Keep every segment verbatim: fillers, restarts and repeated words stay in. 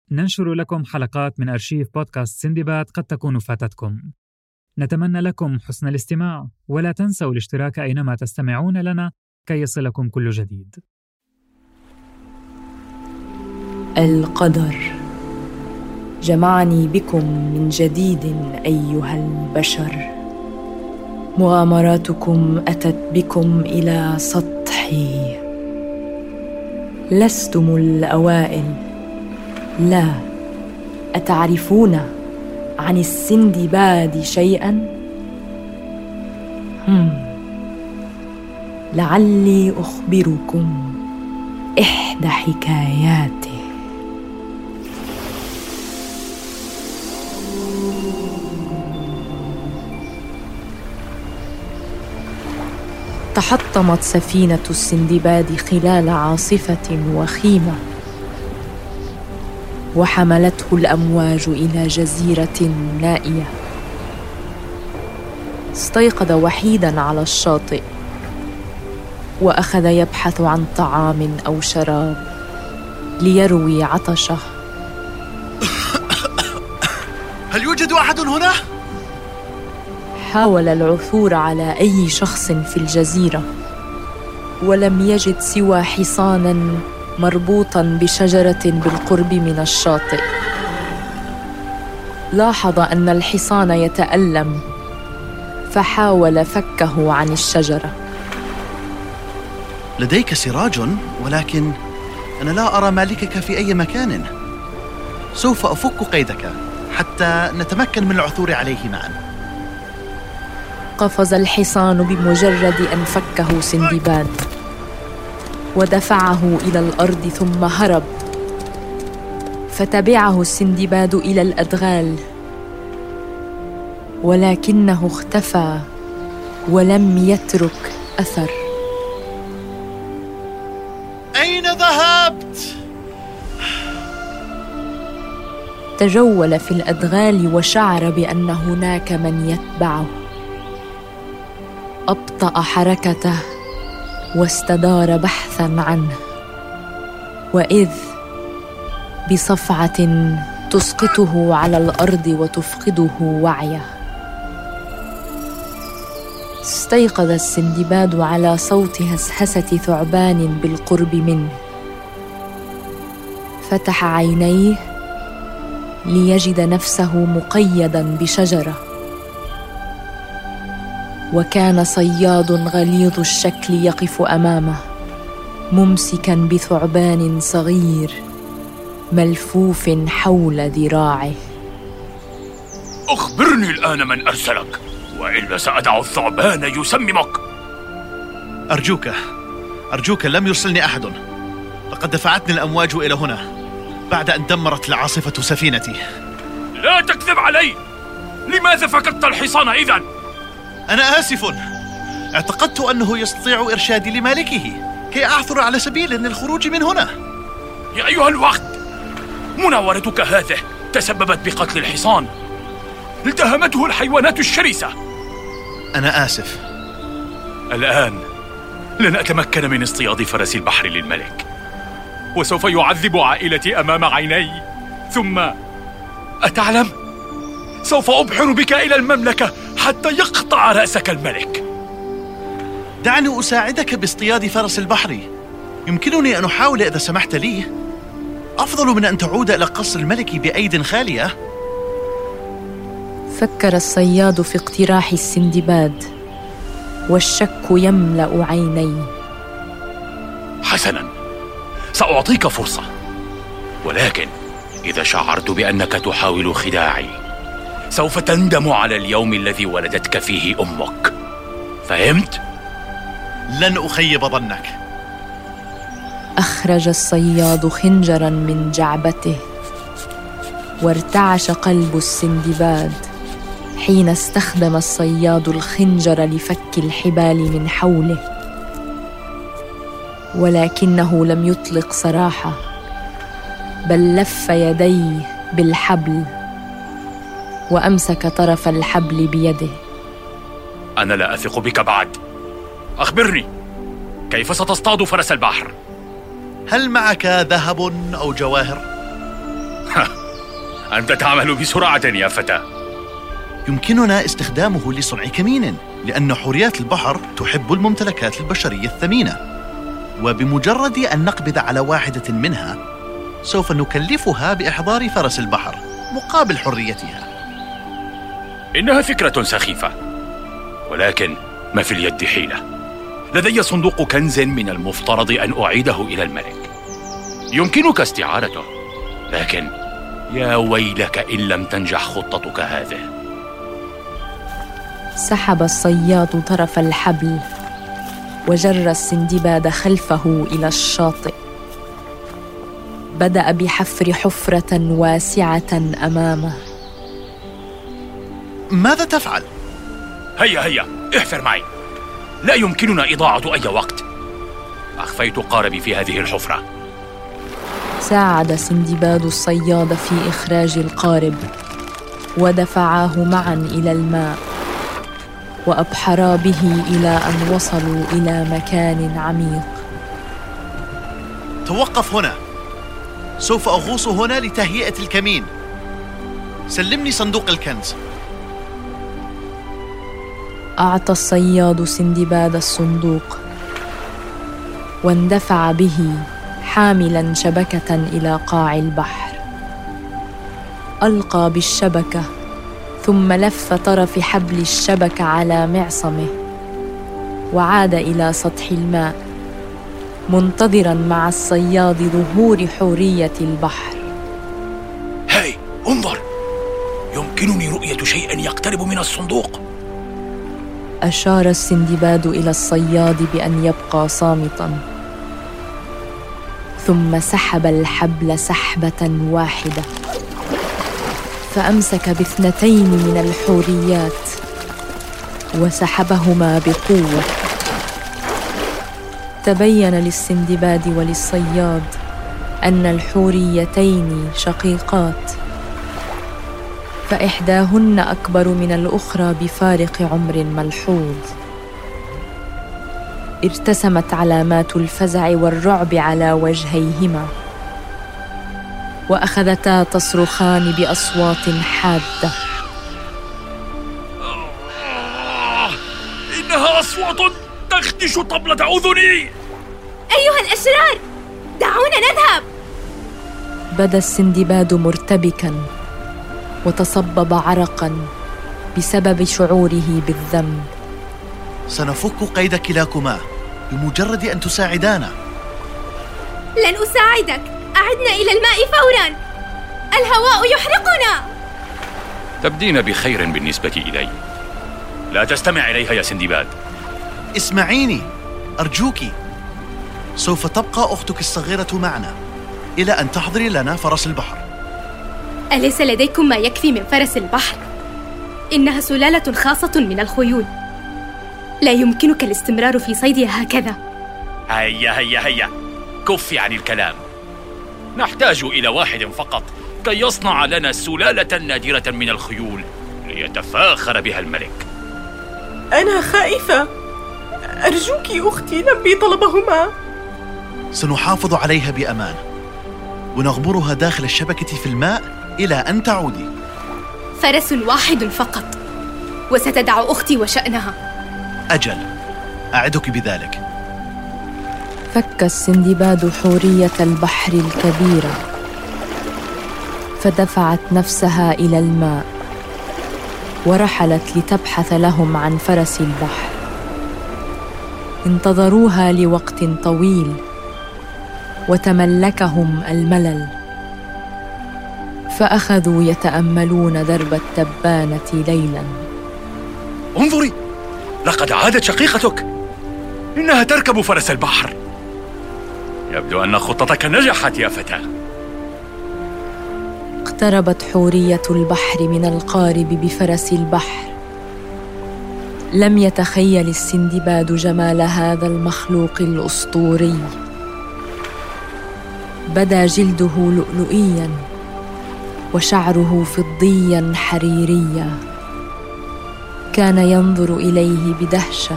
ننشر لكم حلقات من أرشيف بودكاست سندباد قد تكون فاتتكم. نتمنى لكم حسن الاستماع، ولا تنسوا الاشتراك أينما تستمعون لنا كي يصلكم كل جديد. القدر جمعني بكم من جديد أيها البشر. مغامراتكم أتت بكم إلى سطحي. لستم الأوائل، لا. أتعرفون عن السندباد شيئاً؟ هم. لعلي أخبركم إحدى حكاياته. تحطمت سفينة السندباد خلال عاصفة وخيمة، وحملته الأمواج إلى جزيرة نائية. استيقظ وحيداً على الشاطئ، وأخذ يبحث عن طعام أو شراب ليروي عطشه. هل يوجد أحد هنا؟ حاول العثور على أي شخص في الجزيرة، ولم يجد سوى حصاناً مربوطاً بشجرة بالقرب من الشاطئ. لاحظ أن الحصان يتألم، فحاول فكه عن الشجرة. لديك سراج، ولكن أنا لا أرى مالكك في أي مكان. سوف أفك قيدك حتى نتمكن من العثور عليه معاً. قفز الحصان بمجرد أن فكه سندباد، ودفعه إلى الأرض ثم هرب. فتبعه السندباد إلى الأدغال، ولكنه اختفى ولم يترك أثر. أين ذهبت؟ تجول في الأدغال وشعر بأن هناك من يتبعه. أبطأ حركته واستدار بحثاً عنه، وإذ بصفعة تسقطه على الأرض وتفقده وعيه. استيقظ السندباد على صوت هسهسة ثعبان بالقرب منه. فتح عينيه ليجد نفسه مقيداً بشجرة، وكان صياد غليظ الشكل يقف أمامه، ممسكاً بثعبان صغير ملفوف حول ذراعه. أخبرني الآن من أرسلك، وإلا سأدع الثعبان يسممك. أرجوك أرجوك لم يرسلني أحد. لقد دفعتني الأمواج إلى هنا بعد أن دمرت العاصفة سفينتي. لا تكذب علي. لماذا فككت الحصان إذن؟ أنا آسف. اعتقدت أنه يستطيع إرشادي لمالكه كي أعثر على سبيل للخروج من هنا. يا أيها الوقت، مناورتك هذه تسببت بقتل الحصان. التهمته الحيوانات الشرسة. أنا آسف. الآن لن أتمكن من اصطياد فرس البحر للملك، وسوف يعذب عائلتي أمام عيني. ثم أتعلم، سوف أبحر بك إلى المملكة حتى يقطع رأسك الملك. دعني أساعدك باصطياد فرس البحر. يمكنني أن أحاول إذا سمحت لي. أفضل من أن تعود إلى قصر الملك بأيد خالية. فكر الصياد في اقتراح السندباد، والشك يملأ عينيه. حسناً، سأعطيك فرصة، ولكن إذا شعرت بأنك تحاول خداعي سوف تندم على اليوم الذي ولدتك فيه أمك. فهمت؟ لن أخيب ظنك. أخرج الصياد خنجراً من جعبته، وارتعش قلب السندباد حين استخدم الصياد الخنجر لفك الحبال من حوله. ولكنه لم يطلق سراحه، بل لف يديه بالحبل وأمسك طرف الحبل بيده. أنا لا أثق بك بعد. أخبرني، كيف ستصطاد فرس البحر؟ هل معك ذهب أو جواهر؟ أنت تعمل بسرعة يا فتى. يمكننا استخدامه لصنع كمين، لأن حوريات البحر تحب الممتلكات البشرية الثمينة، وبمجرد أن نقبض على واحدة منها سوف نكلفها بإحضار فرس البحر مقابل حريتها. إنها فكرة سخيفة، ولكن ما في اليد حيلة. لدي صندوق كنز من المفترض أن أعيده إلى الملك، يمكنك استعارته، لكن يا ويلك إن لم تنجح خطتك هذه. سحب الصياد طرف الحبل وجر السندباد خلفه إلى الشاطئ. بدأ بحفر حفرة واسعة أمامه. ماذا تفعل؟ هيا هيا احفر معي، لا يمكننا إضاعة أي وقت. أخفيت قاربي في هذه الحفرة. ساعد سندباد الصياد في إخراج القارب، ودفعاه معا إلى الماء، وأبحرا به إلى أن وصلوا إلى مكان عميق. توقف هنا، سوف أغوص هنا لتهيئة الكمين. سلمني صندوق الكنز. أعطى الصياد سندباد الصندوق، واندفع به حاملاً شبكة إلى قاع البحر. ألقى بالشبكة، ثم لف طرف حبل الشبكة على معصمه، وعاد إلى سطح الماء منتظراً مع الصياد ظهور حورية البحر. هاي انظر، يمكنني رؤية شيء يقترب من الصندوق. أشار السندباد إلى الصياد بأن يبقى صامتاً، ثم سحب الحبل سحبة واحدة، فأمسك باثنتين من الحوريات وسحبهما بقوة. تبين للسندباد وللصياد أن الحوريتين شقيقات، فإحداهن أكبر من الأخرى بفارق عمر ملحوظ. ارتسمت علامات الفزع والرعب على وجهيهما، وأخذتا تصرخان بأصوات حادة. آه، إنها أصوات تخدش طبلة أذني. أيها الأشرار، دعونا نذهب. بدا السندباد مرتبكاً، وتصبب عرقاً بسبب شعوره بالذنب. سنفك قيد كلاكما بمجرد أن تساعدانا. لن أساعدك، أعدنا إلى الماء فوراً، الهواء يحرقنا. تبدين بخير بالنسبة إلي. لا تستمع إليها يا سندباد. اسمعيني أرجوك، سوف تبقى أختك الصغيرة معنا إلى أن تحضري لنا فرس البحر. أليس لديكم ما يكفي من فرس البحر؟ إنها سلالة خاصة من الخيول، لا يمكنك الاستمرار في صيدها هكذا. هيا هيا هيا كفي عن الكلام. نحتاج إلى واحد فقط كي يصنع لنا سلالة نادرة من الخيول ليتفاخر بها الملك. أنا خائفة، أرجوك أختي لبي طلبهما. سنحافظ عليها بأمان، ونغبرها داخل الشبكة في الماء إلى أن تعودي. فرس واحد فقط، وستدع أختي وشأنها. أجل، أعدك بذلك. فك السندباد حورية البحر الكبيرة، فدفعت نفسها إلى الماء، ورحلت لتبحث لهم عن فرس البحر. انتظروها لوقت طويل، وتملكهم الملل، فأخذوا يتأملون درب التبانة ليلاً. انظري، لقد عادت شقيقتك، إنها تركب فرس البحر. يبدو أن خطتك نجحت يا فتى. اقتربت حورية البحر من القارب بفرس البحر. لم يتخيل السندباد جمال هذا المخلوق الأسطوري. بدا جلده لؤلؤياً، وشعره فضياً حريرياً. كان ينظر إليه بدهشة.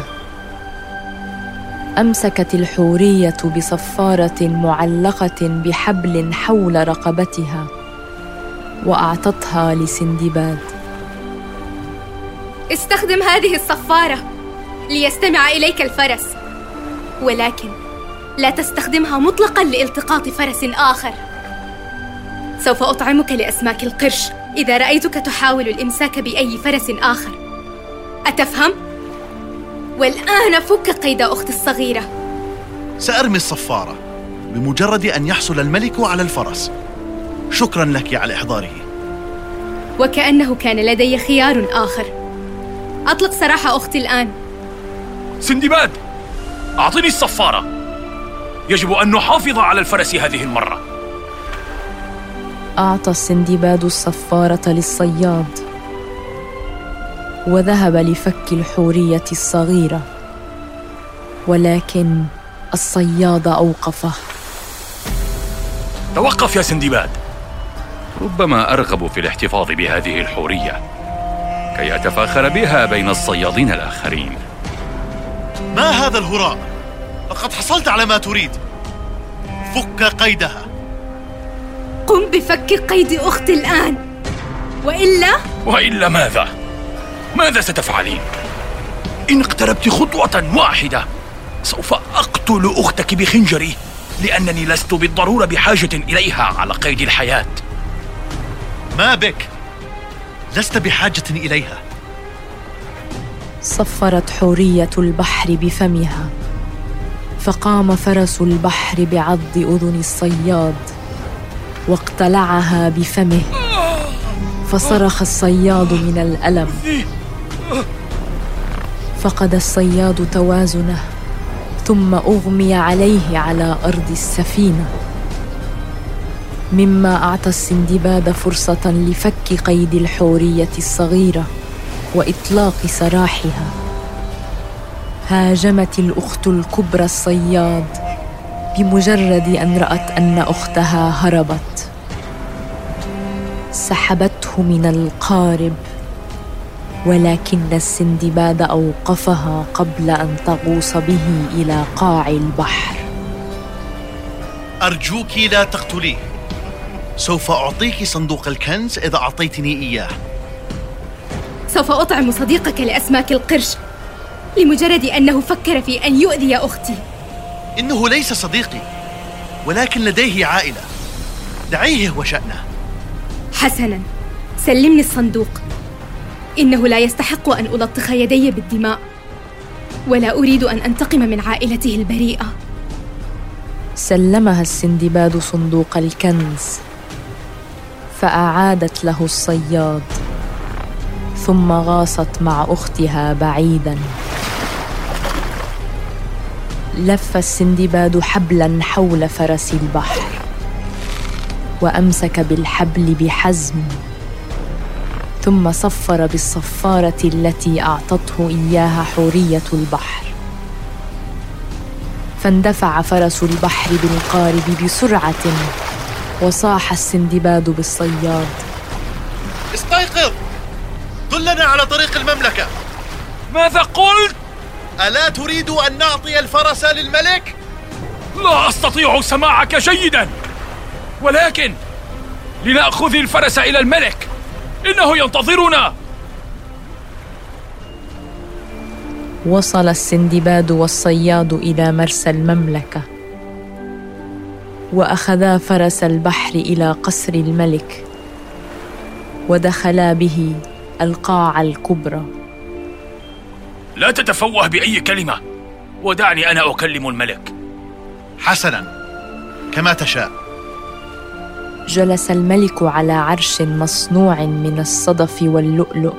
أمسكت الحورية بصفارة معلقة بحبل حول رقبتها، وأعطتها لسندباد. استخدم هذه الصفارة ليستمع إليك الفرس، ولكن لا تستخدمها مطلقاً لالتقاط فرس آخر. سوف أطعمك لأسماك القرش إذا رأيتك تحاول الإمساك بأي فرس آخر. أتفهم؟ والآن فك قيد أختي الصغيرة. سأرمي الصفارة بمجرد أن يحصل الملك على الفرس. شكراً لك على إحضاره. وكأنه كان لدي خيار آخر. أطلق سراح أختي الآن. سندباد، أعطني الصفارة. يجب أن نحافظ على الفرس هذه المرة. أعطى سندباد الصفارة للصياد، وذهب لفك الحورية الصغيرة، ولكن الصياد أوقفه. توقف يا سندباد. ربما أرغب في الاحتفاظ بهذه الحورية كي أتفاخر بها بين الصيادين الآخرين. ما هذا الهراء؟ لقد حصلت على ما تريد. فك قيدها. قم بفك قيد أختي الآن، وإلا وإلا ماذا؟ ماذا ستفعلين؟ إن اقتربت خطوة واحدة سوف أقتل أختك بخنجري، لأنني لست بالضرورة بحاجة إليها على قيد الحياة. ما بك؟ لست بحاجة إليها. صفرت حورية البحر بفمها، فقام فرس البحر بعض أذن الصياد واقتلعها بفمه، فصرخ الصياد من الألم. فقد الصياد توازنه، ثم أغمي عليه على أرض السفينة، مما أعطى السندباد فرصة لفك قيد الحورية الصغيرة وإطلاق سراحها. هاجمت الأخت الكبرى الصياد بمجرد أن رأت أن أختها هربت. سحبته من القارب، ولكن السندباد أوقفها قبل أن تغوص به إلى قاع البحر. أرجوك لا تقتليه. سوف أعطيك صندوق الكنز إذا أعطيتني إياه. سوف أطعم صديقك لأسماك القرش لمجرد أنه فكر في أن يؤذي أختي. إنه ليس صديقي، ولكن لديه عائلة. دعيه وشأنه. حسناً، سلمني الصندوق. إنه لا يستحق أن ألطخ يدي بالدماء، ولا أريد أن أنتقم من عائلته البريئة. سلمها السندباد صندوق الكنز، فأعادت له الصياد، ثم غاصت مع أختها بعيداً. لف السندباد حبلاً حول فرس البحر، وأمسك بالحبل بحزم، ثم صفر بالصفارة التي أعطته إياها حورية البحر. فاندفع فرس البحر بالقارب بسرعة، وصاح السندباد بالصياد: استيقظ! دلنا على طريق المملكة. ماذا قلت؟ ألا تريد أن نعطي الفرس للملك؟ لا أستطيع سماعك جيداً، ولكن لنأخذ الفرس إلى الملك، إنه ينتظرنا. وصل السندباد والصياد إلى مرسى المملكة، وأخذا فرس البحر إلى قصر الملك، ودخلا به القاعة الكبرى. لا تتفوه بأي كلمة، ودعني أنا أكلم الملك. حسناً، كما تشاء. جلس الملك على عرش مصنوع من الصدف واللؤلؤ.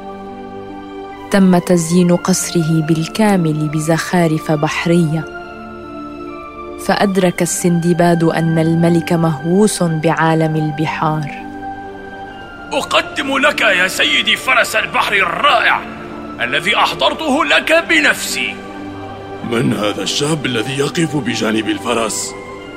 تم تزيين قصره بالكامل بزخارف بحرية. فأدرك السندباد أن الملك مهووس بعالم البحار. أقدم لك يا سيدي فرس البحر الرائع الذي أحضرته لك بنفسي. من هذا الشاب الذي يقف بجانب الفرس؟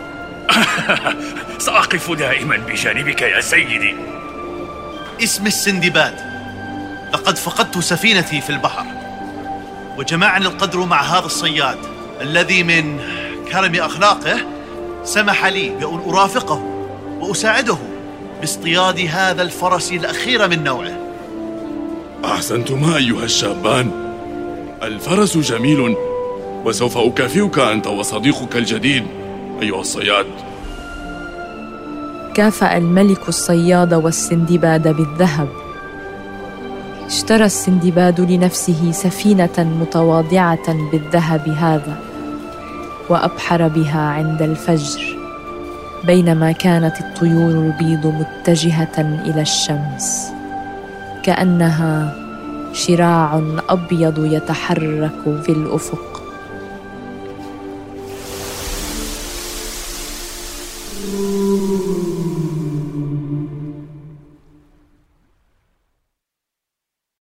سأقف دائما بجانبك يا سيدي. اسمي السندباد. لقد فقدت سفينتي في البحر، وجمعني القدر مع هذا الصياد الذي من كرم أخلاقه سمح لي بأن أرافقه وأساعده باصطياد هذا الفرس الأخير من نوعه. أحسنتما أيها الشابان. الفرس جميل، وسوف أكافئك أنت وصديقك الجديد أيها الصياد. كافأ الملك الصياد والسندباد بالذهب. اشترى السندباد لنفسه سفينة متواضعة بالذهب هذا، وأبحر بها عند الفجر، بينما كانت الطيور البيض متجهة إلى الشمس، كأنها شراع أبيض يتحرك في الأفق.